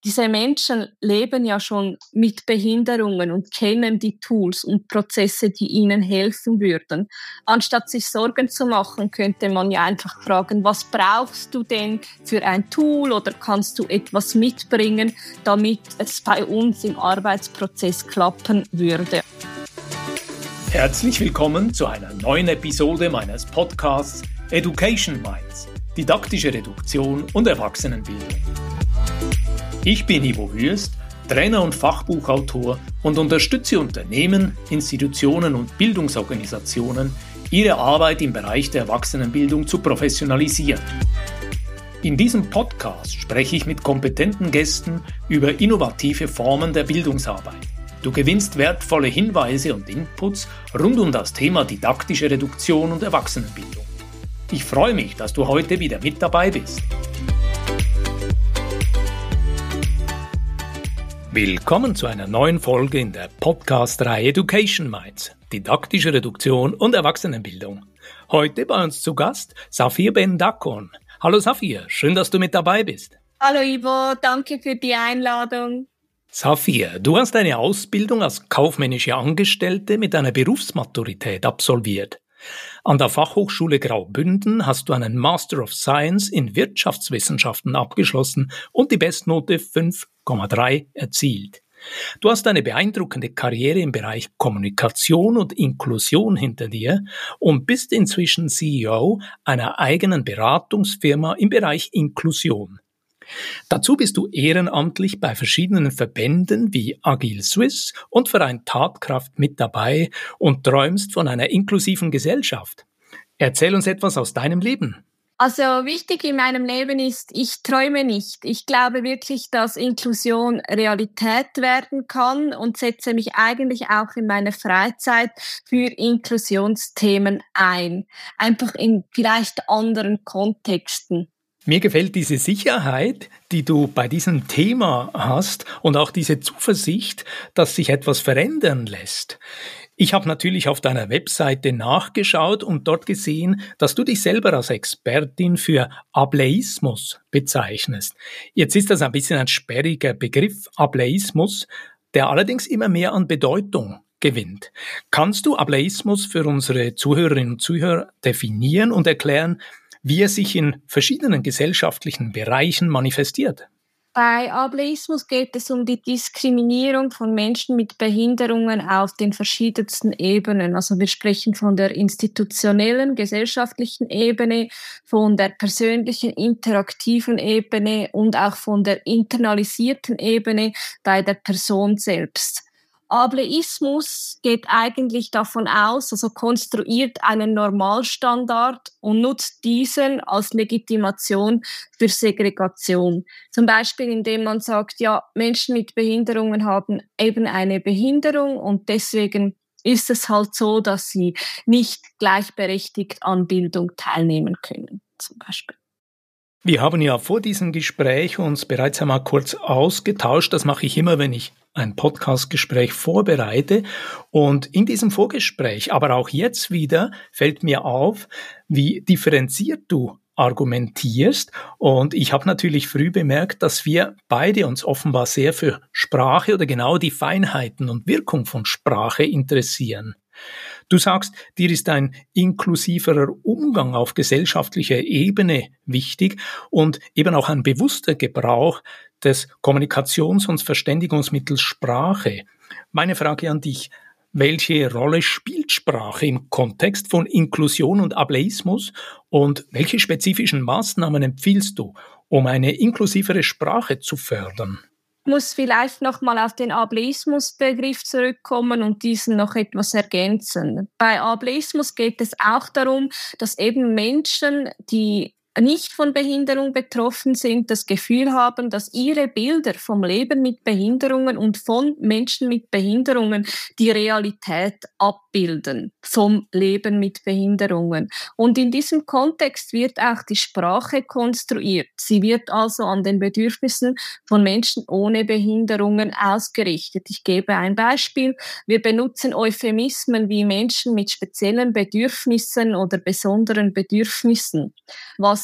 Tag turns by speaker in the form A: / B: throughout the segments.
A: Diese Menschen leben ja schon mit Behinderungen und kennen die Tools und Prozesse, die ihnen helfen würden. Anstatt sich Sorgen zu machen, könnte man ja einfach fragen, was brauchst du denn für ein Tool oder kannst du etwas mitbringen, damit es bei uns im Arbeitsprozess klappen würde.
B: Herzlich willkommen zu einer neuen Episode meines Podcasts Education Minds, didaktische Reduktion und Erwachsenenbildung. Ich bin Ivo Würst, Trainer und Fachbuchautor und unterstütze Unternehmen, Institutionen und Bildungsorganisationen, ihre Arbeit im Bereich der Erwachsenenbildung zu professionalisieren. In diesem Podcast spreche ich mit kompetenten Gästen über innovative Formen der Bildungsarbeit. Du gewinnst wertvolle Hinweise und Inputs rund um das Thema didaktische Reduktion und Erwachsenenbildung. Ich freue mich, dass du heute wieder mit dabei bist. Willkommen zu einer neuen Folge in der Podcast-Reihe Education Minds, didaktische Reduktion und Erwachsenenbildung. Heute bei uns zu Gast Safir Ben-Dakon. Hallo Safir, schön, dass du mit dabei bist.
A: Hallo Ivo, danke für die Einladung.
B: Safir, du hast eine Ausbildung als kaufmännische Angestellte mit einer Berufsmaturität absolviert. An der Fachhochschule Graubünden hast du einen Master of Science in Wirtschaftswissenschaften abgeschlossen und die Bestnote 5,3 erzielt. Du hast eine beeindruckende Karriere im Bereich Kommunikation und Inklusion hinter dir und bist inzwischen CEO einer eigenen Beratungsfirma im Bereich Inklusion. Dazu bist du ehrenamtlich bei verschiedenen Verbänden wie Agile Swiss und Verein Tatkraft mit dabei und träumst von einer inklusiven Gesellschaft. Erzähl uns etwas aus deinem Leben.
A: Also wichtig in meinem Leben ist, ich träume nicht. Ich glaube wirklich, dass Inklusion Realität werden kann und setze mich eigentlich auch in meiner Freizeit für Inklusionsthemen ein. Einfach in vielleicht anderen Kontexten.
B: Mir gefällt diese Sicherheit, die du bei diesem Thema hast und auch diese Zuversicht, dass sich etwas verändern lässt. Ich habe natürlich auf deiner Webseite nachgeschaut und dort gesehen, dass du dich selber als Expertin für Ableismus bezeichnest. Jetzt ist das ein bisschen ein sperriger Begriff, Ableismus, der allerdings immer mehr an Bedeutung gewinnt. Kannst du Ableismus für unsere Zuhörerinnen und Zuhörer definieren und erklären, wie er sich in verschiedenen gesellschaftlichen Bereichen manifestiert?
A: Bei Ableismus geht es um die Diskriminierung von Menschen mit Behinderungen auf den verschiedensten Ebenen. Also wir sprechen von der institutionellen, gesellschaftlichen Ebene, von der persönlichen, interaktiven Ebene und auch von der internalisierten Ebene bei der Person selbst. Ableismus geht eigentlich davon aus, also konstruiert einen Normalstandard und nutzt diesen als Legitimation für Segregation. Zum Beispiel, indem man sagt, ja, Menschen mit Behinderungen haben eben eine Behinderung und deswegen ist es halt so, dass sie nicht gleichberechtigt an Bildung teilnehmen können, zum Beispiel.
B: Wir haben ja vor diesem Gespräch uns bereits einmal kurz ausgetauscht. Das mache ich immer, wenn ich ein Podcast-Gespräch vorbereite. Und in diesem Vorgespräch, aber auch jetzt wieder, fällt mir auf, wie differenziert du argumentierst. Und ich habe natürlich früh bemerkt, dass wir beide uns offenbar sehr für Sprache oder genau die Feinheiten und Wirkung von Sprache interessieren. Du sagst, dir ist ein inklusiverer Umgang auf gesellschaftlicher Ebene wichtig und eben auch ein bewusster Gebrauch des Kommunikations- und Verständigungsmittels Sprache. Meine Frage an dich: Welche Rolle spielt Sprache im Kontext von Inklusion und Ableismus und welche spezifischen Maßnahmen empfiehlst du, um eine inklusivere Sprache zu fördern?
A: Ich muss vielleicht nochmal auf den Ableismus-Begriff zurückkommen und diesen noch etwas ergänzen. Bei Ableismus geht es auch darum, dass eben Menschen, die nicht von Behinderung betroffen sind, das Gefühl haben, dass ihre Bilder vom Leben mit Behinderungen und von Menschen mit Behinderungen die Realität abbilden, vom Leben mit Behinderungen. Und in diesem Kontext wird auch die Sprache konstruiert. Sie wird also an den Bedürfnissen von Menschen ohne Behinderungen ausgerichtet. Ich gebe ein Beispiel. Wir benutzen Euphemismen wie Menschen mit speziellen Bedürfnissen oder besonderen Bedürfnissen, was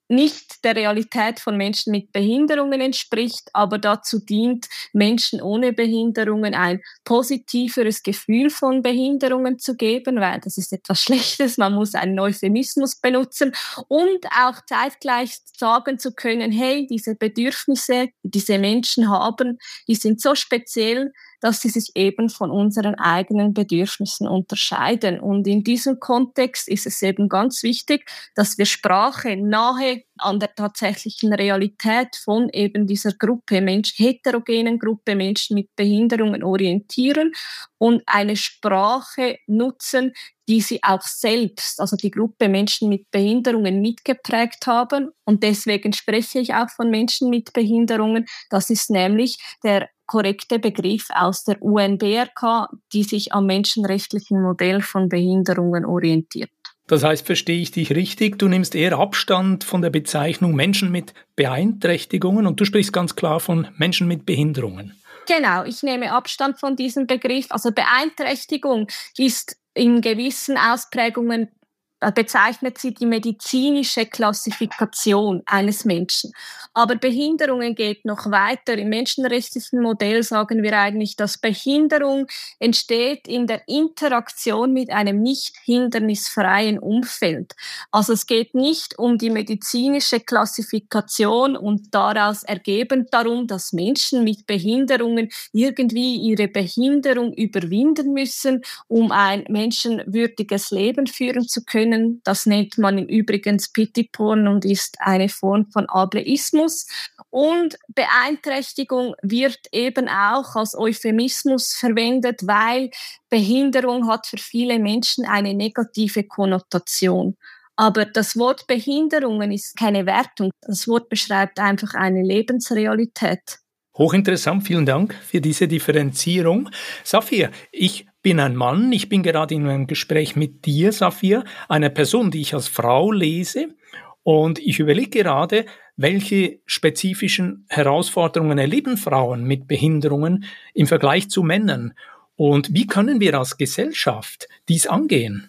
A: nicht der Realität von Menschen mit Behinderungen entspricht, aber dazu dient, Menschen ohne Behinderungen ein positiveres Gefühl von Behinderungen zu geben, weil das ist etwas Schlechtes, man muss einen Euphemismus benutzen und auch zeitgleich sagen zu können, hey, diese Bedürfnisse, die diese Menschen haben, die sind so speziell, dass sie sich eben von unseren eigenen Bedürfnissen unterscheiden. Und in diesem Kontext ist es eben ganz wichtig, dass wir Sprache nahe an der tatsächlichen Realität von eben dieser Gruppe Menschen, heterogenen Gruppe Menschen mit Behinderungen orientieren und eine Sprache nutzen, die sie auch selbst, also die Gruppe Menschen mit Behinderungen mitgeprägt haben. Und deswegen spreche ich auch von Menschen mit Behinderungen. Das ist nämlich der korrekte Begriff aus der UNBRK, die sich am menschenrechtlichen Modell von Behinderungen orientiert.
B: Das heißt, verstehe ich dich richtig, du nimmst eher Abstand von der Bezeichnung Menschen mit Beeinträchtigungen und du sprichst ganz klar von Menschen mit Behinderungen.
A: Genau, ich nehme Abstand von diesem Begriff. Also Beeinträchtigung ist in gewissen Ausprägungen bezeichnet sie die medizinische Klassifikation eines Menschen. Aber Behinderungen geht noch weiter. Im menschenrechtlichen Modell sagen wir eigentlich, dass Behinderung entsteht in der Interaktion mit einem nicht hindernisfreien Umfeld. Also es geht nicht um die medizinische Klassifikation und daraus ergebend darum, dass Menschen mit Behinderungen irgendwie ihre Behinderung überwinden müssen, um ein menschenwürdiges Leben führen zu können. Das nennt man übrigens Pity-Porn und ist eine Form von Ableismus. Und Beeinträchtigung wird eben auch als Euphemismus verwendet, weil Behinderung hat für viele Menschen eine negative Konnotation. Aber das Wort Behinderungen ist keine Wertung. Das Wort beschreibt einfach eine Lebensrealität.
B: Hochinteressant, vielen Dank für diese Differenzierung. Safir, ich bin ein Mann, ich bin gerade in einem Gespräch mit dir, Safir, einer Person, die ich als Frau lese. Und ich überlege gerade, welche spezifischen Herausforderungen erleben Frauen mit Behinderungen im Vergleich zu Männern? Und wie können wir als Gesellschaft dies angehen?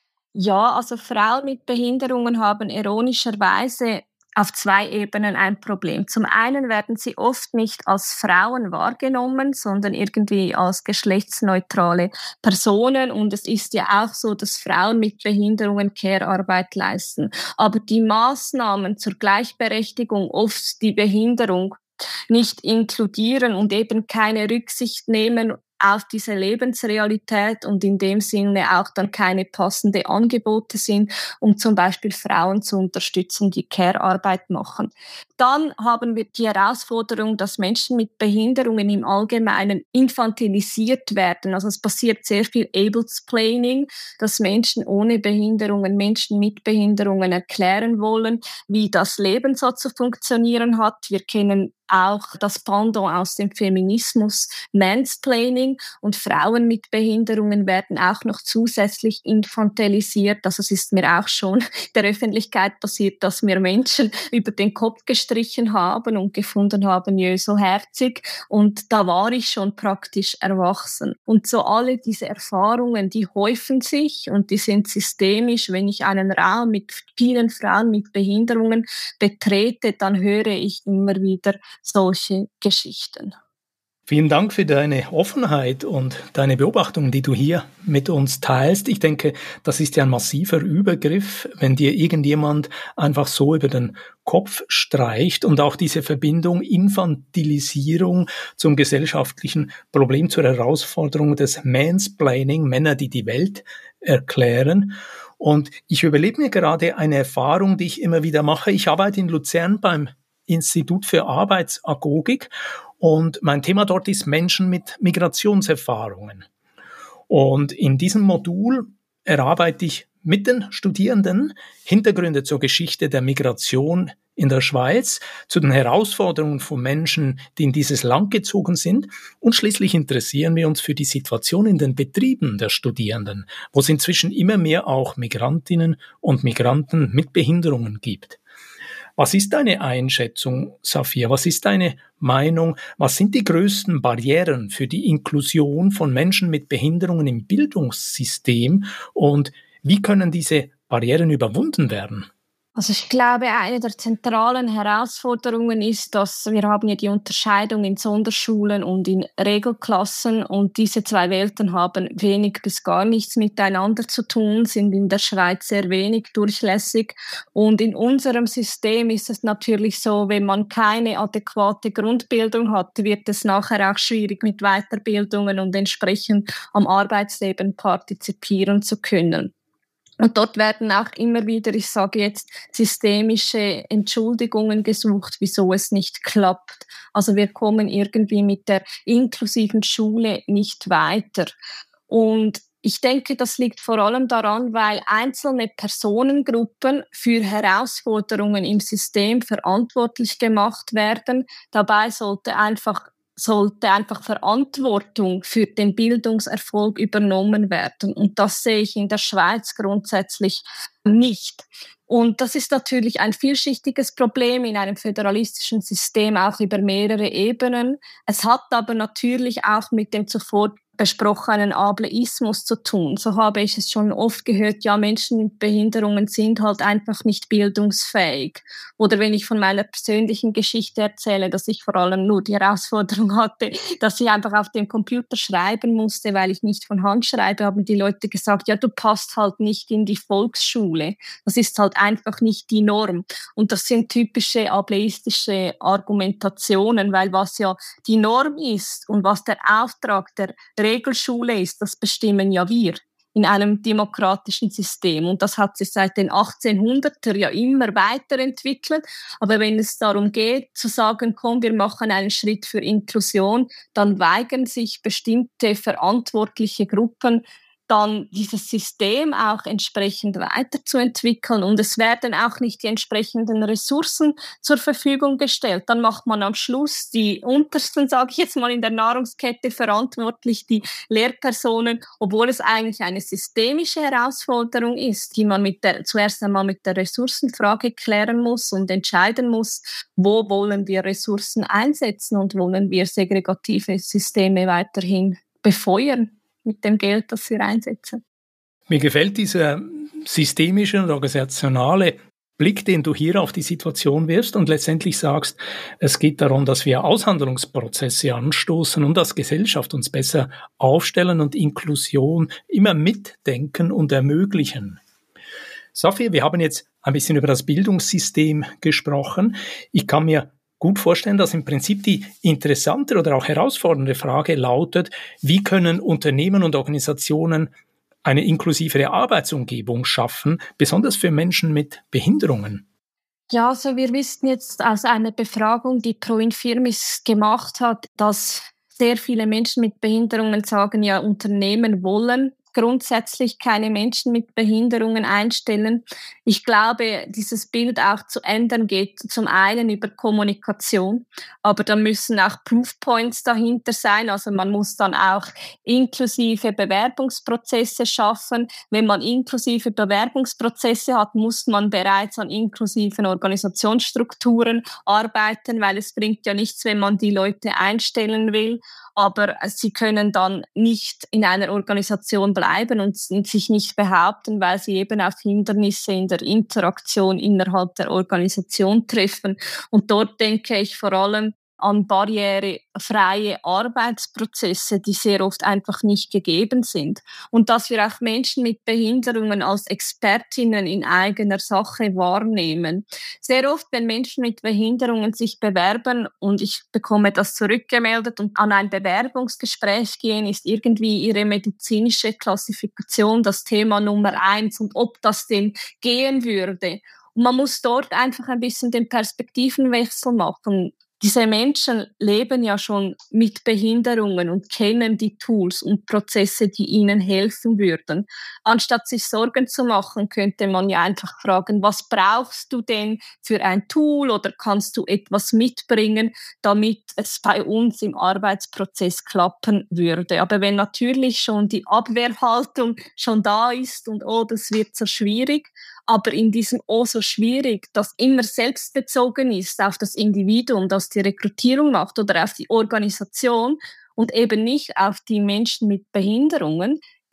A: Ja, also Frauen mit Behinderungen haben ironischerweise auf 2 Ebenen ein Problem. Zum einen werden sie oft nicht als Frauen wahrgenommen, sondern irgendwie als geschlechtsneutrale Personen. Und es ist ja auch so, dass Frauen mit Behinderungen Care-Arbeit leisten. Aber die Maßnahmen zur Gleichberechtigung oft die Behinderung nicht inkludieren und eben keine Rücksicht nehmen auf diese Lebensrealität und in dem Sinne auch dann keine passende Angebote sind, um zum Beispiel Frauen zu unterstützen, die Care-Arbeit machen. Dann haben wir die Herausforderung, dass Menschen mit Behinderungen im Allgemeinen infantilisiert werden. Also es passiert sehr viel Able-Splaining, dass Menschen ohne Behinderungen, Menschen mit Behinderungen erklären wollen, wie das Leben so zu funktionieren hat. Wir kennen auch das Pendant aus dem Feminismus, Mansplaining, und Frauen mit Behinderungen werden auch noch zusätzlich infantilisiert. Also es ist mir auch schon der Öffentlichkeit passiert, dass mir Menschen über den Kopf gestrichen haben und gefunden haben, jö, so herzig. Und da war ich schon praktisch erwachsen. Und so alle diese Erfahrungen, die häufen sich und die sind systemisch. Wenn ich einen Raum mit vielen Frauen mit Behinderungen betrete, dann höre ich immer wieder solche Geschichten.
B: Vielen Dank für deine Offenheit und deine Beobachtungen, die du hier mit uns teilst. Ich denke, das ist ja ein massiver Übergriff, wenn dir irgendjemand einfach so über den Kopf streicht und auch diese Verbindung Infantilisierung zum gesellschaftlichen Problem, zur Herausforderung des Mansplaining, Männer, die die Welt erklären. Und ich überlege mir gerade eine Erfahrung, die ich immer wieder mache. Ich arbeite in Luzern beim Institut für Arbeitsagogik und mein Thema dort ist Menschen mit Migrationserfahrungen. Und in diesem Modul erarbeite ich mit den Studierenden Hintergründe zur Geschichte der Migration in der Schweiz, zu den Herausforderungen von Menschen, die in dieses Land gezogen sind. Und schließlich interessieren wir uns für die Situation in den Betrieben der Studierenden, wo es inzwischen immer mehr auch Migrantinnen und Migranten mit Behinderungen gibt. Was ist deine Einschätzung, Safir? Was ist deine Meinung? Was sind die größten Barrieren für die Inklusion von Menschen mit Behinderungen im Bildungssystem und wie können diese Barrieren überwunden werden?
A: Also ich glaube, eine der zentralen Herausforderungen ist, dass wir haben ja die Unterscheidung in Sonderschulen und in Regelklassen und diese zwei Welten haben wenig bis gar nichts miteinander zu tun, sind in der Schweiz sehr wenig durchlässig und in unserem System ist es natürlich so, wenn man keine adäquate Grundbildung hat, wird es nachher auch schwierig mit Weiterbildungen und entsprechend am Arbeitsleben partizipieren zu können. Und dort werden auch immer wieder, ich sage jetzt, systemische Entschuldigungen gesucht, wieso es nicht klappt. Also wir kommen irgendwie mit der inklusiven Schule nicht weiter. Und ich denke, das liegt vor allem daran, weil einzelne Personengruppen für Herausforderungen im System verantwortlich gemacht werden. Dabei sollte einfach Verantwortung für den Bildungserfolg übernommen werden. Und das sehe ich in der Schweiz grundsätzlich nicht. Und das ist natürlich ein vielschichtiges Problem in einem föderalistischen System, auch über mehrere Ebenen. Es hat aber natürlich auch mit dem zuvor besprochenen Ableismus zu tun. So habe ich es schon oft gehört, ja, Menschen mit Behinderungen sind halt einfach nicht bildungsfähig. Oder wenn ich von meiner persönlichen Geschichte erzähle, dass ich vor allem nur die Herausforderung hatte, dass ich einfach auf dem Computer schreiben musste, weil ich nicht von Hand schreibe, haben die Leute gesagt, ja, du passt halt nicht in die Volksschule. Das ist halt einfach nicht die Norm. Und das sind typische ableistische Argumentationen, weil was ja die Norm ist und was der Auftrag der Regelschule ist, das bestimmen ja wir in einem demokratischen System. Und das hat sich seit den 1800er ja immer weiterentwickelt. Aber wenn es darum geht, zu sagen, komm, wir machen einen Schritt für Inklusion, dann weigern sich bestimmte verantwortliche Gruppen, dann dieses System auch entsprechend weiterzuentwickeln. Und es werden auch nicht die entsprechenden Ressourcen zur Verfügung gestellt. Dann macht man am Schluss die untersten, sage ich jetzt mal, in der Nahrungskette verantwortlich, die Lehrpersonen, obwohl es eigentlich eine systemische Herausforderung ist, die man zuerst einmal mit der Ressourcenfrage klären muss und entscheiden muss, wo wollen wir Ressourcen einsetzen und wollen wir segregative Systeme weiterhin befeuern mit dem Geld, das wir einsetzen.
B: Mir gefällt dieser systemische und organisationale Blick, den du hier auf die Situation wirfst und letztendlich sagst, es geht darum, dass wir Aushandlungsprozesse anstoßen und als Gesellschaft uns besser aufstellen und Inklusion immer mitdenken und ermöglichen. Sophie, wir haben jetzt ein bisschen über das Bildungssystem gesprochen. Ich kann mir gut vorstellen, dass im Prinzip die interessante oder auch herausfordernde Frage lautet, wie können Unternehmen und Organisationen eine inklusivere Arbeitsumgebung schaffen, besonders für Menschen mit Behinderungen?
A: Ja, also wir wissen jetzt aus einer Befragung, die Pro Infirmis gemacht hat, dass sehr viele Menschen mit Behinderungen sagen, ja, Unternehmen wollen grundsätzlich keine Menschen mit Behinderungen einstellen. Ich glaube, dieses Bild auch zu ändern geht zum einen über Kommunikation, aber da müssen auch Proofpoints dahinter sein. Also man muss dann auch inklusive Bewerbungsprozesse schaffen. Wenn man inklusive Bewerbungsprozesse hat, muss man bereits an inklusiven Organisationsstrukturen arbeiten, weil es bringt ja nichts, wenn man die Leute einstellen will, aber sie können dann nicht in einer Organisation bleiben und sich nicht behaupten, weil sie eben auf Hindernisse in der Interaktion innerhalb der Organisation treffen. Und dort denke ich vor allem an barrierefreie Arbeitsprozesse, die sehr oft einfach nicht gegeben sind. Und dass wir auch Menschen mit Behinderungen als Expertinnen in eigener Sache wahrnehmen. Sehr oft, wenn Menschen mit Behinderungen sich bewerben und ich bekomme das zurückgemeldet und an ein Bewerbungsgespräch gehen, ist irgendwie ihre medizinische Klassifikation das Thema Nummer 1 und ob das denn gehen würde. Und man muss dort einfach ein bisschen den Perspektivenwechsel machen. Diese Menschen leben ja schon mit Behinderungen und kennen die Tools und Prozesse, die ihnen helfen würden. Anstatt sich Sorgen zu machen, könnte man ja einfach fragen, was brauchst du denn für ein Tool oder kannst du etwas mitbringen, damit es bei uns im Arbeitsprozess klappen würde. Aber wenn natürlich schon die Abwehrhaltung schon da ist und oh, das wird so schwierig, aber in diesem oh so schwierig, das immer selbstbezogen ist auf das Individuum, das die Rekrutierung macht oder auf die Organisation und eben nicht auf die Menschen mit Behinderungen,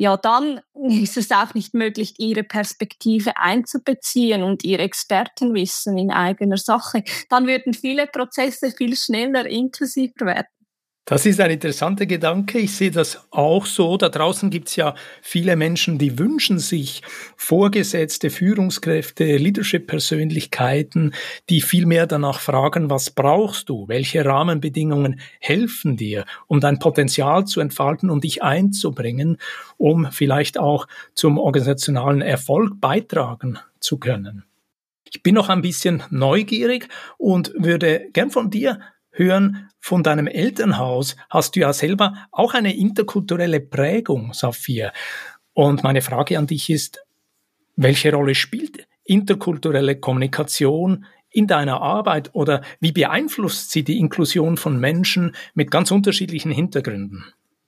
A: ja, dann ist es auch nicht möglich, ihre Perspektive einzubeziehen und ihr Expertenwissen in eigener Sache. Dann würden viele Prozesse viel schneller inklusiver werden.
B: Das ist ein interessanter Gedanke. Ich sehe das auch so. Da draußen gibt es ja viele Menschen, die wünschen sich Vorgesetzte, Führungskräfte, Leadership-Persönlichkeiten, die viel mehr danach fragen, was brauchst du? Welche Rahmenbedingungen helfen dir, um dein Potenzial zu entfalten und dich einzubringen, um vielleicht auch zum organisationalen Erfolg beitragen zu können? Ich bin noch ein bisschen neugierig und würde gern von dir hören, von deinem Elternhaus hast du ja selber auch eine interkulturelle Prägung, Safir. Und meine Frage an dich ist, welche Rolle spielt interkulturelle Kommunikation in deiner Arbeit oder wie beeinflusst sie die Inklusion von Menschen mit ganz unterschiedlichen Hintergründen?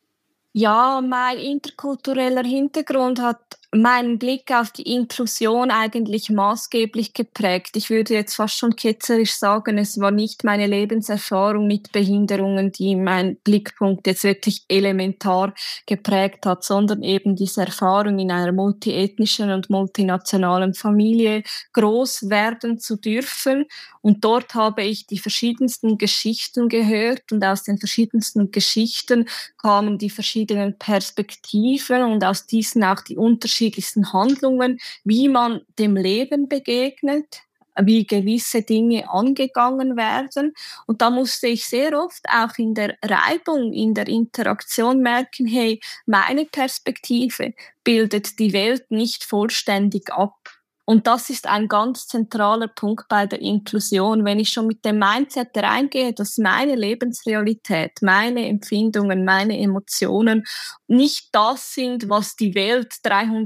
A: Ja, mein interkultureller Hintergrund hat meinen Blick auf die Inklusion eigentlich maßgeblich geprägt. Ich würde jetzt fast schon ketzerisch sagen, es war nicht meine Lebenserfahrung mit Behinderungen, die meinen Blickpunkt jetzt wirklich elementar geprägt hat, sondern eben diese Erfahrung in einer multiethnischen und multinationalen Familie groß werden zu dürfen. Und dort habe ich die verschiedensten Geschichten gehört und aus den verschiedensten Geschichten kamen die verschiedenen Perspektiven und aus diesen auch die unterschiedlichsten Handlungen, wie man dem Leben begegnet, wie gewisse Dinge angegangen werden. Und da musste ich sehr oft auch in der Reibung, in der Interaktion merken, hey, meine Perspektive bildet die Welt nicht vollständig ab. Und das ist ein ganz zentraler Punkt bei der Inklusion. Wenn ich schon mit dem Mindset reingehe, dass meine Lebensrealität, meine Empfindungen, meine Emotionen nicht das sind, was die Welt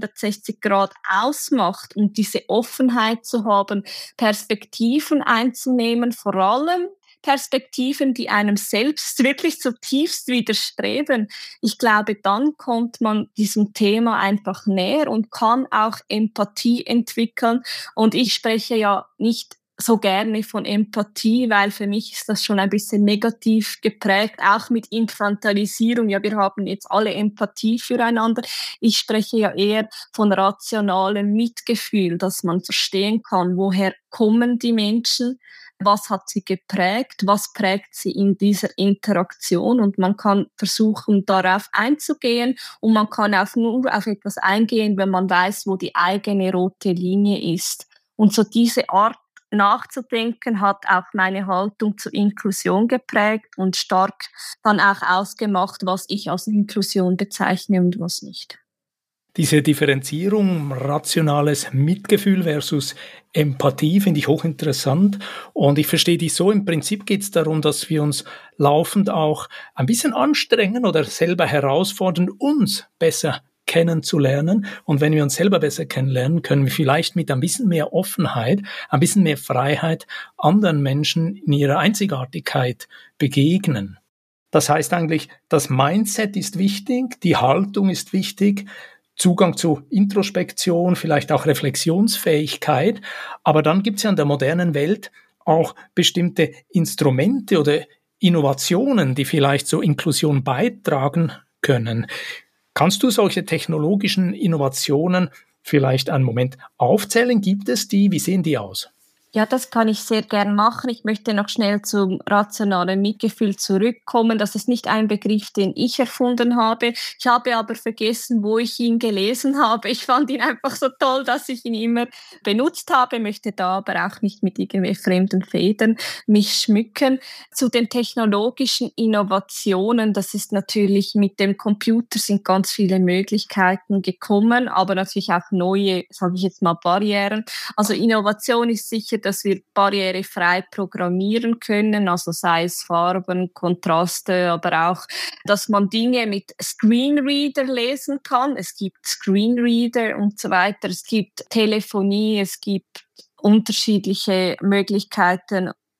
A: 360 Grad ausmacht und diese Offenheit zu haben, Perspektiven einzunehmen, vor allem Perspektiven, die einem selbst wirklich zutiefst widerstreben. Ich glaube, dann kommt man diesem Thema einfach näher und kann auch Empathie entwickeln. Und ich spreche ja nicht so gerne von Empathie, weil für mich ist das schon ein bisschen negativ geprägt, auch mit Infantilisierung. Ja, wir haben jetzt alle Empathie füreinander. Ich spreche ja eher von rationalem Mitgefühl, dass man verstehen kann, woher kommen die Menschen, was hat sie geprägt, was prägt sie in dieser Interaktion, und man kann versuchen, darauf einzugehen, und man kann auch nur auf etwas eingehen, wenn man weiß, wo die eigene rote Linie ist. Und so diese Art nachzudenken hat auch meine Haltung zur Inklusion geprägt und stark dann auch ausgemacht, was ich als Inklusion bezeichne und was nicht.
B: Diese Differenzierung, rationales Mitgefühl versus Empathie, finde ich hochinteressant. Und ich verstehe dich so, im Prinzip geht es darum, dass wir uns laufend auch ein bisschen anstrengen oder selber herausfordern, uns besser kennenzulernen. Und wenn wir uns selber besser kennenlernen, können wir vielleicht mit ein bisschen mehr Offenheit, ein bisschen mehr Freiheit anderen Menschen in ihrer Einzigartigkeit begegnen. Das heißt eigentlich, das Mindset ist wichtig, die Haltung ist wichtig, Zugang zu Introspektion, vielleicht auch Reflexionsfähigkeit. Aber dann gibt es ja in der modernen Welt auch bestimmte Instrumente oder Innovationen, die vielleicht zur Inklusion beitragen können. Kannst du solche technologischen Innovationen vielleicht einen Moment aufzählen? Gibt es die? Wie sehen die aus?
A: Ja, das kann ich sehr gern machen. Ich möchte noch schnell zum rationalen Mitgefühl zurückkommen. Das ist nicht ein Begriff, den ich erfunden habe. Ich habe aber vergessen, wo ich ihn gelesen habe. Ich fand ihn einfach so toll, dass ich ihn immer benutzt habe, möchte da aber auch nicht mit irgendwie fremden Federn mich schmücken. Zu den technologischen Innovationen, das ist natürlich mit dem Computer sind ganz viele Möglichkeiten gekommen, aber natürlich auch neue, sage ich jetzt mal, Barrieren. Also Innovation ist sicher, dass wir barrierefrei programmieren können, also sei es Farben, Kontraste, aber auch, dass man Dinge mit Screenreader lesen kann. Es gibt Screenreader und so weiter. Es gibt Telefonie, es gibt unterschiedliche Möglichkeiten,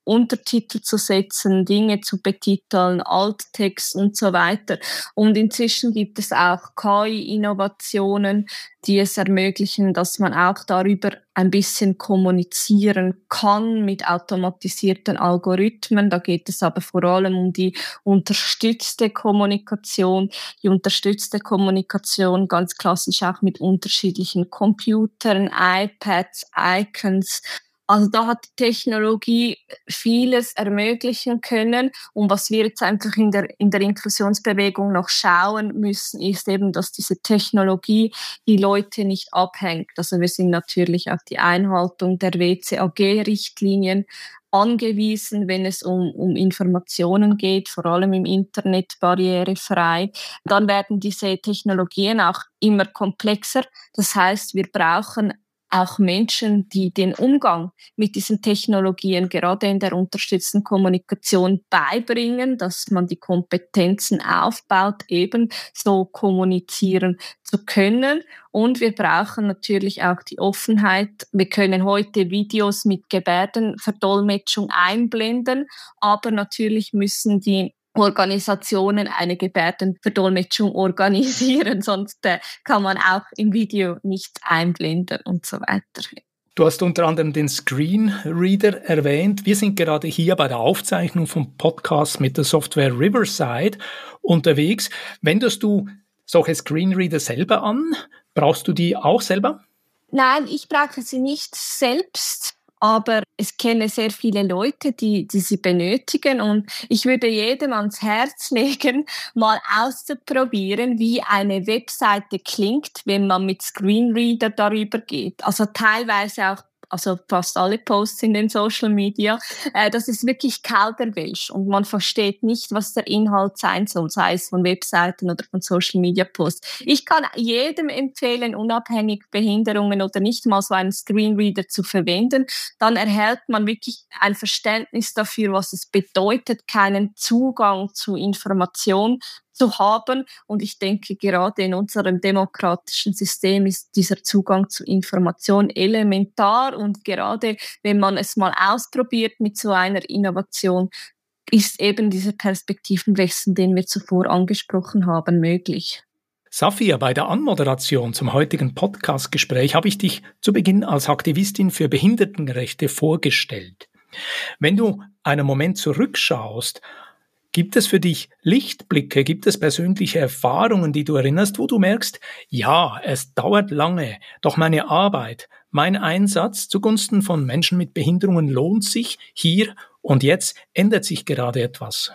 A: Untertitel zu setzen, Dinge zu betiteln, Alttext und so weiter. Und inzwischen gibt es auch KI-Innovationen, die es ermöglichen, dass man auch darüber ein bisschen kommunizieren kann mit automatisierten Algorithmen. Da geht es aber vor allem um die unterstützte Kommunikation. Die unterstützte Kommunikation ganz klassisch auch mit unterschiedlichen Computern, iPads, Icons. Also da hat die Technologie vieles ermöglichen können. Und was wir jetzt einfach in der Inklusionsbewegung noch schauen müssen, ist eben, dass diese Technologie die Leute nicht abhängt. Also wir sind natürlich auf die Einhaltung der WCAG-Richtlinien angewiesen, wenn es um Informationen geht, vor allem im Internet barrierefrei. Dann werden diese Technologien auch immer komplexer. Das heißt, wir brauchen auch Menschen, die den Umgang mit diesen Technologien gerade in der unterstützten Kommunikation beibringen, dass man die Kompetenzen aufbaut, eben so kommunizieren zu können. Und wir brauchen natürlich auch die Offenheit. Wir können heute Videos mit Gebärdenverdolmetschung einblenden, aber natürlich müssen die Organisationen eine Gebärdenverdolmetschung organisieren, sonst kann man auch im Video nichts einblenden und so weiter.
B: Du hast unter anderem den Screenreader erwähnt. Wir sind gerade hier bei der Aufzeichnung vom Podcast mit der Software Riverside unterwegs. Wendest du solche Screenreader selber an? Brauchst du die auch selber?
A: Nein, ich brauche sie nicht selbst. Aber ich kenne sehr viele Leute, die sie benötigen, und ich würde jedem ans Herz legen, mal auszuprobieren, wie eine Webseite klingt, wenn man mit Screenreader darüber geht. Also teilweise auch, also fast alle Posts in den Social Media, das ist wirklich Kauderwelsch und man versteht nicht, was der Inhalt sein soll, sei es von Webseiten oder von Social Media Posts. Ich kann jedem empfehlen, unabhängig Behinderungen oder nicht mal so einen Screenreader zu verwenden. Dann erhält man wirklich ein Verständnis dafür, was es bedeutet, keinen Zugang zu Information zu haben. Und ich denke, gerade in unserem demokratischen System ist dieser Zugang zu Information elementar. Und gerade wenn man es mal ausprobiert mit so einer Innovation, ist eben dieser Perspektivenwechsel, den wir zuvor angesprochen haben, möglich.
B: Safia, bei der Anmoderation zum heutigen Podcast-Gespräch habe ich dich zu Beginn als Aktivistin für Behindertenrechte vorgestellt. Wenn du einen Moment zurückschaust, gibt es für dich Lichtblicke, gibt es persönliche Erfahrungen, die du erinnerst, wo du merkst, ja, es dauert lange, doch meine Arbeit, mein Einsatz zugunsten von Menschen mit Behinderungen lohnt sich, hier und jetzt ändert sich gerade etwas?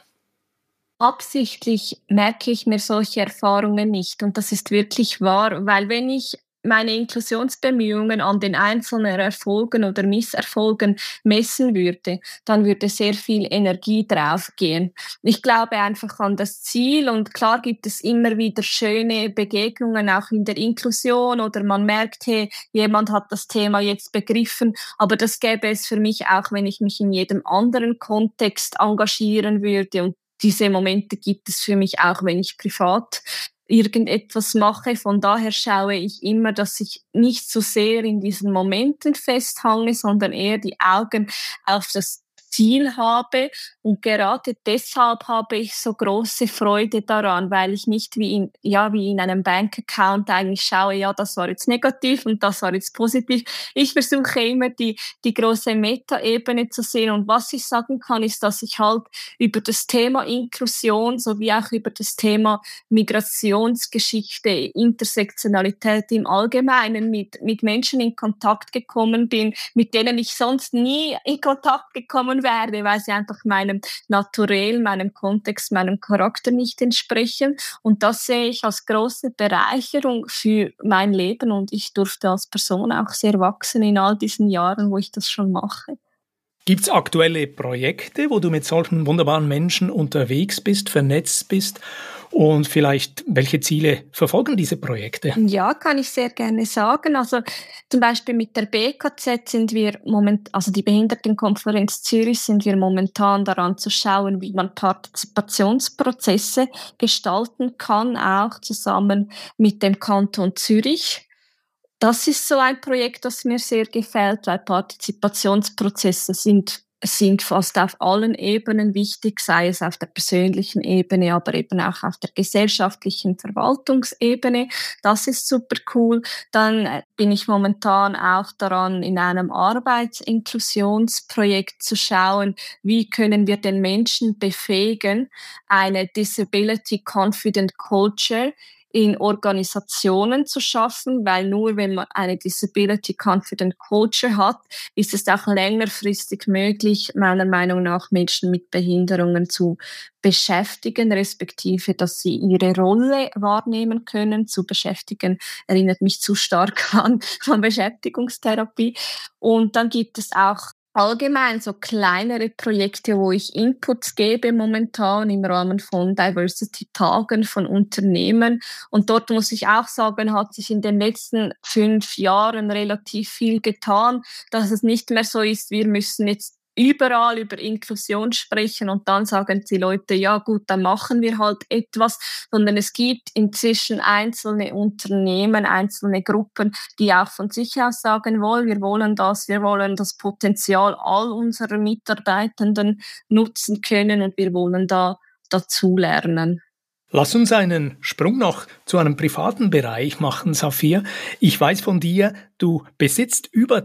A: Absichtlich merke ich mir solche Erfahrungen nicht, und das ist wirklich wahr, weil wenn ich meine Inklusionsbemühungen an den einzelnen Erfolgen oder Misserfolgen messen würde, dann würde sehr viel Energie draufgehen. Ich glaube einfach an das Ziel, und klar gibt es immer wieder schöne Begegnungen auch in der Inklusion oder man merkt, hey, jemand hat das Thema jetzt begriffen, aber das gäbe es für mich auch, wenn ich mich in jedem anderen Kontext engagieren würde, und diese Momente gibt es für mich auch, wenn ich privat irgendetwas mache. Von daher schaue ich immer, dass ich nicht so sehr in diesen Momenten festhange, sondern eher die Augen auf das Ziel habe. Und gerade deshalb habe ich so große Freude daran, weil ich nicht wie in einem Bankaccount eigentlich schaue, ja, das war jetzt negativ und das war jetzt positiv. Ich versuche immer die große Metaebene zu sehen, und was ich sagen kann, ist, dass ich halt über das Thema Inklusion sowie auch über das Thema Migrationsgeschichte, Intersektionalität im Allgemeinen mit Menschen in Kontakt gekommen bin, mit denen ich sonst nie in Kontakt gekommen wäre, weil sie einfach meinem Naturell, meinem Kontext, meinem Charakter nicht entsprechen. Und das sehe ich als große Bereicherung für mein Leben, und ich durfte als Person auch sehr wachsen in all diesen Jahren, wo ich das schon mache.
B: Gibt es aktuelle Projekte, wo du mit solchen wunderbaren Menschen unterwegs bist, vernetzt bist, und vielleicht welche Ziele verfolgen diese Projekte?
A: Ja, kann ich sehr gerne sagen. Also zum Beispiel mit der BKZ sind wir also die Behindertenkonferenz Zürich, sind wir momentan daran zu schauen, wie man Partizipationsprozesse gestalten kann, auch zusammen mit dem Kanton Zürich. Das ist so ein Projekt, das mir sehr gefällt, weil Partizipationsprozesse sind sind fast auf allen Ebenen wichtig, sei es auf der persönlichen Ebene, aber eben auch auf der gesellschaftlichen Verwaltungsebene. Das ist super cool. Dann bin ich momentan auch daran, in einem Arbetsinklusionsprojekt zu schauen, wie können wir den Menschen befähigen, eine Disability Confident Culture in Organisationen zu schaffen, weil nur wenn man eine Disability Confident Culture hat, ist es auch längerfristig möglich, meiner Meinung nach Menschen mit Behinderungen zu beschäftigen, respektive, dass sie ihre Rolle wahrnehmen können. Zu beschäftigen erinnert mich zu stark an Beschäftigungstherapie. Und dann gibt es auch allgemein so kleinere Projekte, wo ich Inputs gebe momentan im Rahmen von Diversity-Tagen von Unternehmen. Und dort muss ich auch sagen, hat sich in den letzten 5 Jahren relativ viel getan, dass es nicht mehr so ist, wir müssen jetzt überall über Inklusion sprechen und dann sagen die Leute, ja gut, dann machen wir halt etwas, sondern es gibt inzwischen einzelne Unternehmen, einzelne Gruppen, die auch von sich aus sagen wollen, wir wollen das Potenzial all unserer Mitarbeitenden nutzen können und wir wollen da dazulernen.
B: Lass uns einen Sprung noch zu einem privaten Bereich machen, Safir. Ich weiß von dir, du besitzt über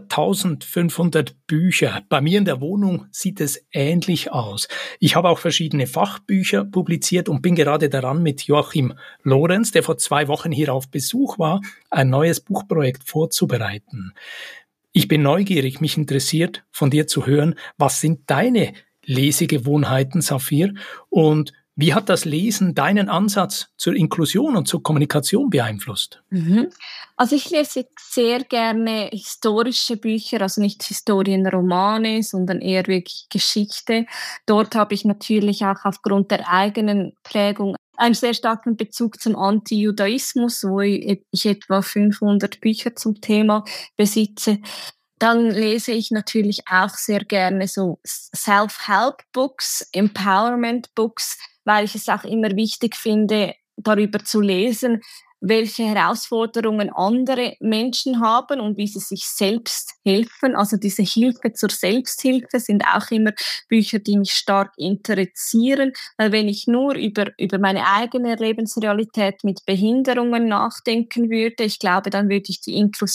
B: 1500 Bücher. Bei mir in der Wohnung sieht es ähnlich aus. Ich habe auch verschiedene Fachbücher publiziert und bin gerade daran, mit Joachim Lorenz, der vor 2 Wochen hier auf Besuch war, ein neues Buchprojekt vorzubereiten. Ich bin neugierig, mich interessiert, von dir zu hören, was sind deine Lesegewohnheiten, Safir, und wie hat das Lesen deinen Ansatz zur Inklusion und zur Kommunikation beeinflusst?
A: Also ich lese sehr gerne historische Bücher, also nicht Historienromane, sondern eher wirklich Geschichte. Dort habe ich natürlich auch aufgrund der eigenen Prägung einen sehr starken Bezug zum Anti-Judaismus, wo ich etwa 500 Bücher zum Thema besitze. Dann lese ich natürlich auch sehr gerne so Self-Help-Books, Empowerment-Books, weil ich es auch immer wichtig finde, darüber zu lesen, welche Herausforderungen andere Menschen haben und wie sie sich selbst helfen. Also diese Hilfe zur Selbsthilfe sind auch immer Bücher, die mich stark interessieren, weil wenn ich nur über meine eigene Lebensrealität mit Behinderungen nachdenken würde, ich glaube, dann würde ich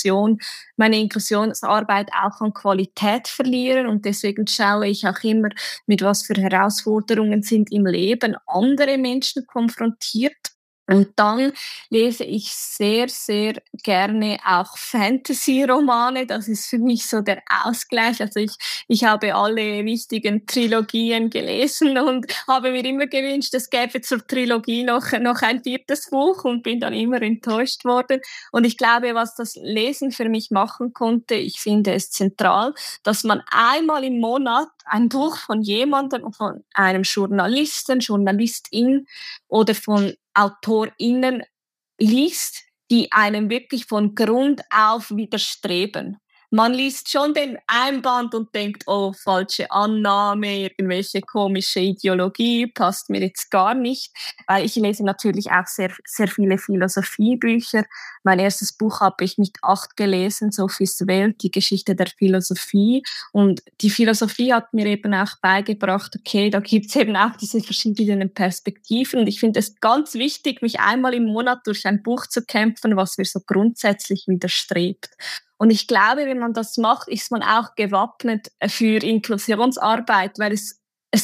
A: meine Inklusionsarbeit auch an Qualität verlieren und deswegen schaue ich auch immer, mit was für Herausforderungen sind im Leben andere Menschen konfrontiert. Und dann lese ich sehr, sehr gerne auch Fantasy-Romane. Das ist für mich so der Ausgleich. Also ich habe alle wichtigen Trilogien gelesen und habe mir immer gewünscht, es gäbe zur Trilogie noch ein 4. Buch und bin dann immer enttäuscht worden. Und ich glaube, was das Lesen für mich machen konnte, ich finde es zentral, dass man einmal im Monat ein Buch von jemandem, von einem Journalisten, Journalistin oder von AutorInnen liest, die einem wirklich von Grund auf widerstreben. Man liest schon den Einband und denkt, oh, falsche Annahme, irgendwelche komische Ideologie, passt mir jetzt gar nicht. Weil ich lese natürlich auch sehr, sehr viele Philosophiebücher. Mein erstes Buch habe ich mit 8 gelesen, Sophies Welt, die Geschichte der Philosophie. Und die Philosophie hat mir eben auch beigebracht, okay, da gibt's eben auch diese verschiedenen Perspektiven. Und ich finde es ganz wichtig, mich einmal im Monat durch ein Buch zu kämpfen, was mir so grundsätzlich widerstrebt. Und ich glaube, wenn man das macht, ist man auch gewappnet für Inklusionsarbeit, weil es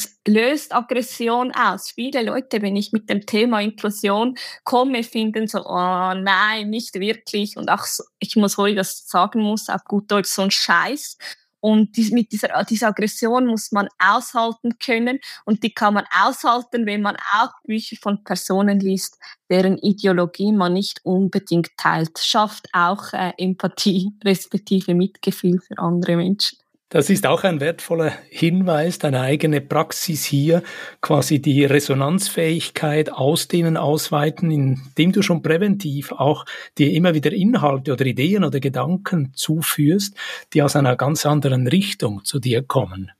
A: löst Aggression aus. Viele Leute, wenn ich mit dem Thema Inklusion komme, finden so, oh nein, nicht wirklich. Und auch so, ich muss heute das sagen muss, auf gut Deutsch, so ein Scheiß. Und mit dieser Aggression muss man aushalten können. Und die kann man aushalten, wenn man auch Bücher von Personen liest, deren Ideologie man nicht unbedingt teilt. Schafft auch Empathie, respektive Mitgefühl für andere Menschen.
B: Das ist auch ein wertvoller Hinweis, deine eigene Praxis hier, quasi die Resonanzfähigkeit ausdehnen, ausweiten, indem du schon präventiv auch dir immer wieder Inhalte oder Ideen oder Gedanken zuführst, die aus einer ganz anderen Richtung zu dir kommen.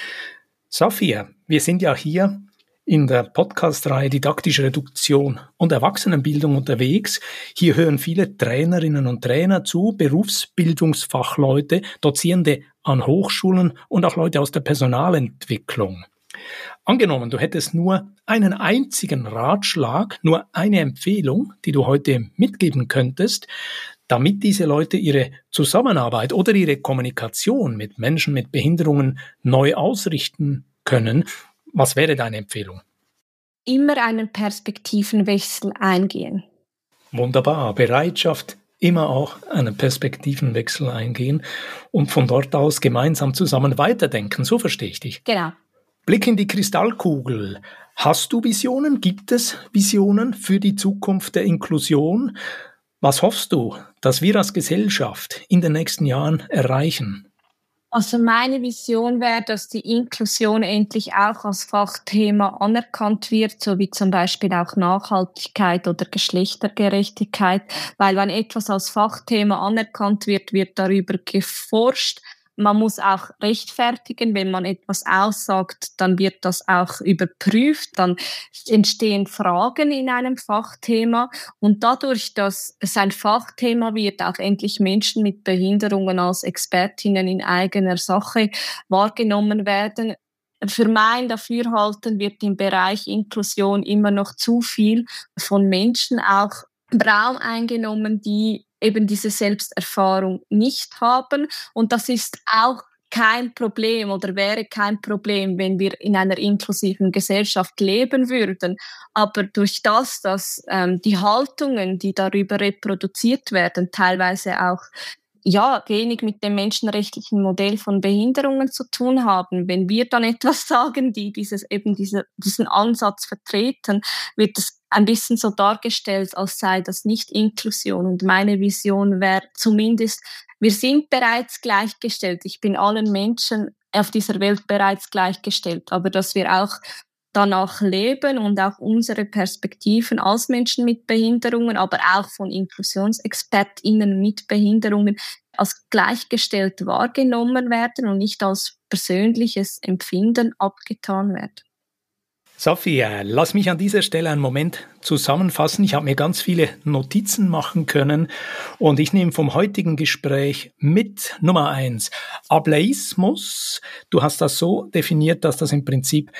B: Safir, wir sind ja hier in der Podcast-Reihe Didaktische Reduktion und Erwachsenenbildung unterwegs. Hier hören viele Trainerinnen und Trainer zu, Berufsbildungsfachleute, Dozierende an Hochschulen und auch Leute aus der Personalentwicklung. Angenommen, du hättest nur einen einzigen Ratschlag, nur eine Empfehlung, die du heute mitgeben könntest, damit diese Leute ihre Zusammenarbeit oder ihre Kommunikation mit Menschen mit Behinderungen neu ausrichten können. Was wäre deine Empfehlung?
A: Immer einen Perspektivenwechsel eingehen.
B: Wunderbar. Bereitschaft, immer auch einen Perspektivenwechsel eingehen und von dort aus gemeinsam zusammen weiterdenken. So verstehe ich dich.
A: Genau.
B: Blick in die Kristallkugel. Hast du Visionen? Gibt es Visionen für die Zukunft der Inklusion? Was hoffst du, dass wir als Gesellschaft in den nächsten Jahren erreichen?
A: Also meine Vision wäre, dass die Inklusion endlich auch als Fachthema anerkannt wird, so wie zum Beispiel auch Nachhaltigkeit oder Geschlechtergerechtigkeit, weil wenn etwas als Fachthema anerkannt wird, wird darüber geforscht. Man muss auch rechtfertigen, wenn man etwas aussagt, dann wird das auch überprüft, dann entstehen Fragen in einem Fachthema und dadurch, dass es ein Fachthema wird, auch endlich Menschen mit Behinderungen als Expertinnen in eigener Sache wahrgenommen werden. Für mein Dafürhalten wird im Bereich Inklusion immer noch zu viel von Menschen auch Raum eingenommen, die eben diese Selbsterfahrung nicht haben. Und das ist auch kein Problem oder wäre kein Problem, wenn wir in einer inklusiven Gesellschaft leben würden. Aber durch das, dass die Haltungen, die darüber reproduziert werden, teilweise auch wenig mit dem menschenrechtlichen Modell von Behinderungen zu tun haben. Wenn wir dann etwas sagen, die diesen Ansatz vertreten, wird es ein bisschen so dargestellt, als sei das nicht Inklusion. Und meine Vision wäre zumindest, wir sind bereits gleichgestellt. Ich bin allen Menschen auf dieser Welt bereits gleichgestellt. Aber dass wir auch danach leben und auch unsere Perspektiven als Menschen mit Behinderungen, aber auch von InklusionsexpertInnen mit Behinderungen als gleichgestellt wahrgenommen werden und nicht als persönliches Empfinden abgetan werden.
B: Sophia, lass mich an dieser Stelle einen Moment zusammenfassen. Ich habe mir ganz viele Notizen machen können und ich nehme vom heutigen Gespräch mit Nummer 1, Ableismus. Du hast das so definiert, dass das im Prinzip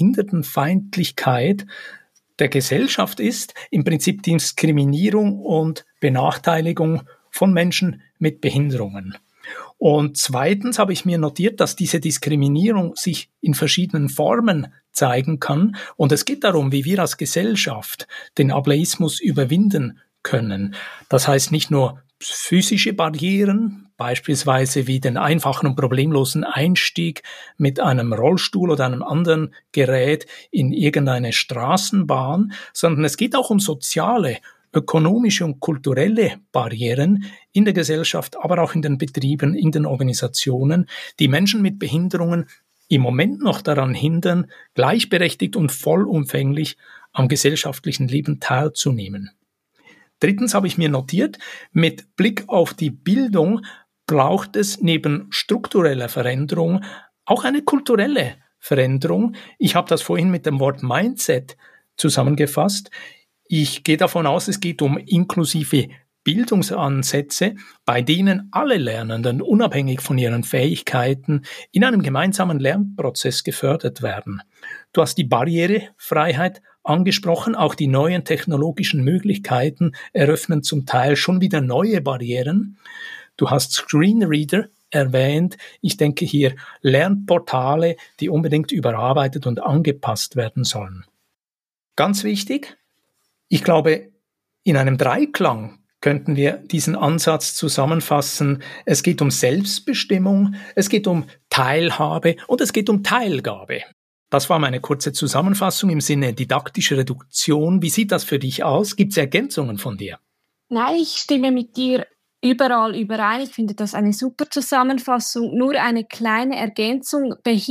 B: Behindertenfeindlichkeit der Gesellschaft ist, im Prinzip Diskriminierung und Benachteiligung von Menschen mit Behinderungen. Und zweitens habe ich mir notiert, dass diese Diskriminierung sich in verschiedenen Formen zeigen kann. Und es geht darum, wie wir als Gesellschaft den Ableismus überwinden können. Das heißt nicht nur physische Barrieren, beispielsweise wie den einfachen und problemlosen Einstieg mit einem Rollstuhl oder einem anderen Gerät in irgendeine Straßenbahn, sondern es geht auch um soziale, ökonomische und kulturelle Barrieren in der Gesellschaft, aber auch in den Betrieben, in den Organisationen, die Menschen mit Behinderungen im Moment noch daran hindern, gleichberechtigt und vollumfänglich am gesellschaftlichen Leben teilzunehmen. Drittens habe ich mir notiert, mit Blick auf die Bildung braucht es neben struktureller Veränderung auch eine kulturelle Veränderung. Ich habe das vorhin mit dem Wort Mindset zusammengefasst. Ich gehe davon aus, es geht um inklusive Bildungsansätze, bei denen alle Lernenden unabhängig von ihren Fähigkeiten in einem gemeinsamen Lernprozess gefördert werden. Du hast die Barrierefreiheit angesprochen, auch die neuen technologischen Möglichkeiten eröffnen zum Teil schon wieder neue Barrieren. Du hast Screenreader erwähnt. Ich denke hier Lernportale, die unbedingt überarbeitet und angepasst werden sollen. Ganz wichtig, ich glaube, in einem Dreiklang könnten wir diesen Ansatz zusammenfassen. Es geht um Selbstbestimmung, es geht um Teilhabe und es geht um Teilgabe. Das war meine kurze Zusammenfassung im Sinne didaktische Reduktion. Wie sieht das für dich aus? Gibt es Ergänzungen von dir?
A: Nein, ich stimme mit dir überall überein. Ich finde das eine super Zusammenfassung. Nur eine kleine Ergänzung.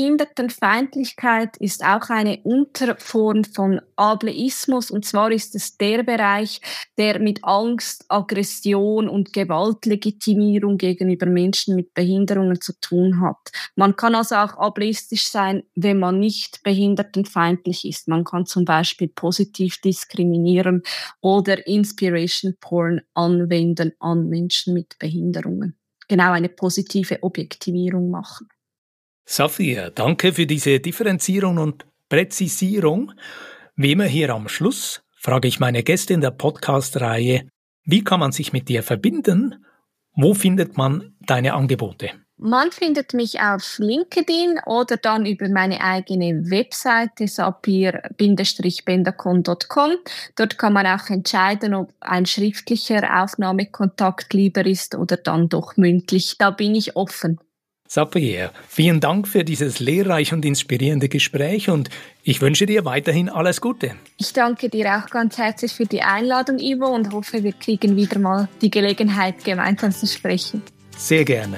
A: Behindertenfeindlichkeit ist auch eine Unterform von Ableismus. Und zwar ist es der Bereich, der mit Angst, Aggression und Gewaltlegitimierung gegenüber Menschen mit Behinderungen zu tun hat. Man kann also auch ableistisch sein, wenn man nicht behindertenfeindlich ist. Man kann zum Beispiel positiv diskriminieren oder Inspiration Porn anwenden an Menschen mit Behinderungen. genau eine positive Objektivierung machen.
B: Safia, danke für diese Differenzierung und Präzisierung. Wie immer hier am Schluss frage ich meine Gäste in der Podcast-Reihe, wie kann man sich mit dir verbinden? Wo findet man deine Angebote?
A: Man findet mich auf LinkedIn oder dann über meine eigene Webseite sapir-bendacon.com. Dort kann man auch entscheiden, ob ein schriftlicher Aufnahmekontakt lieber ist oder dann doch mündlich. Da bin ich offen.
B: Sapir, vielen Dank für dieses lehrreiche und inspirierende Gespräch und ich wünsche dir weiterhin alles Gute.
A: Ich danke dir auch ganz herzlich für die Einladung, Ivo, und hoffe, wir kriegen wieder mal die Gelegenheit, gemeinsam zu sprechen.
B: Sehr gerne.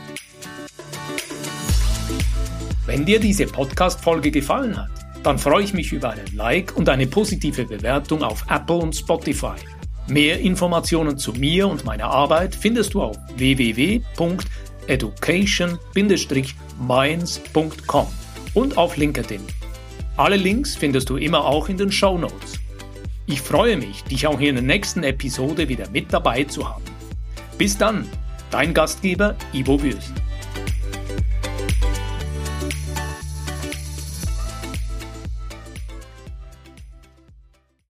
B: Wenn dir diese Podcast-Folge gefallen hat, dann freue ich mich über einen Like und eine positive Bewertung auf Apple und Spotify. Mehr Informationen zu mir und meiner Arbeit findest du auf www.education-minds.com und auf LinkedIn. Alle Links findest du immer auch in den Shownotes. Ich freue mich, dich auch in der nächsten Episode wieder mit dabei zu haben. Bis dann, dein Gastgeber Ivo Würst.